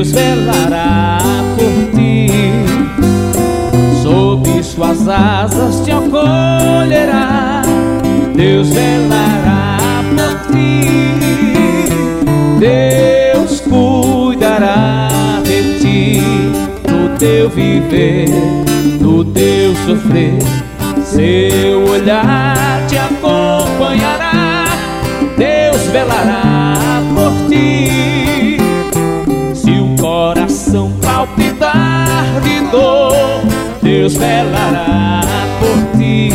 Deus velará por ti. Sob suas asas te acolherá, Deus velará por ti. Deus cuidará de ti, no teu viver, no teu sofrer. Seu olhar te acompanhará, Deus velará por ti. Se o coração palpitar de dor, Deus velará por ti.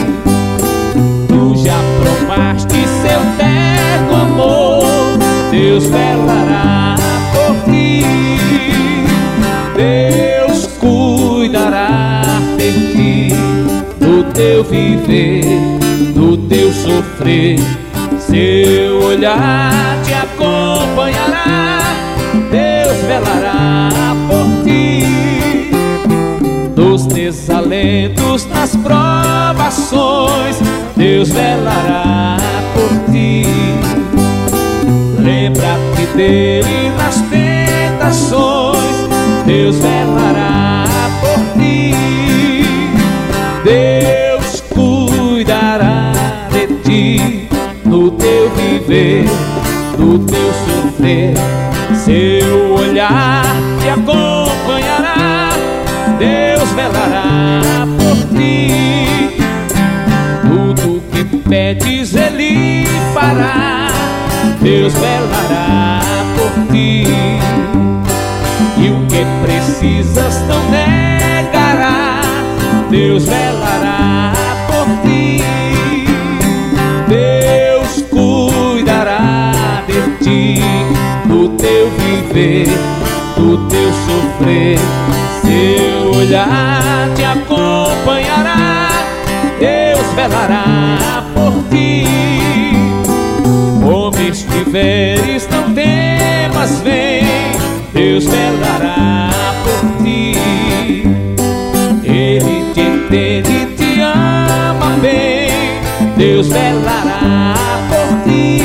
Tu já provaste seu terno amor, Deus velará por ti. Deus cuidará de ti, no teu viver, no teu sofrer. Seu olhar te acompanhará, Deus velará por ti. Nos desalentos, nas provações, Deus velará por ti. Lembra-te dele nas tentações, Deus velará por ti. Deus cuidará de ti, no teu viver, no teu sofrer. Seu olhar te acompanhará, Deus velará por ti. Tudo que pedes Ele fará, Deus velará por ti. E o que precisas não negará, Deus velará por ti. Deus cuidará de ti, no teu viver, no teu sofrer. Seu olhar te acompanhará, Deus velará por ti. Como estiveres, não temas, vem, Deus velará por ti. Ele te entende e te ama bem, Deus velará por ti.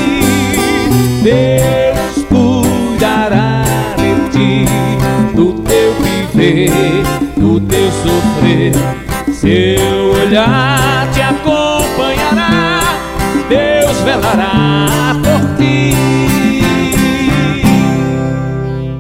Deus cuidará de ti, do teu viver, do teu sofrer. Seu olhar te acompanhará, Deus velará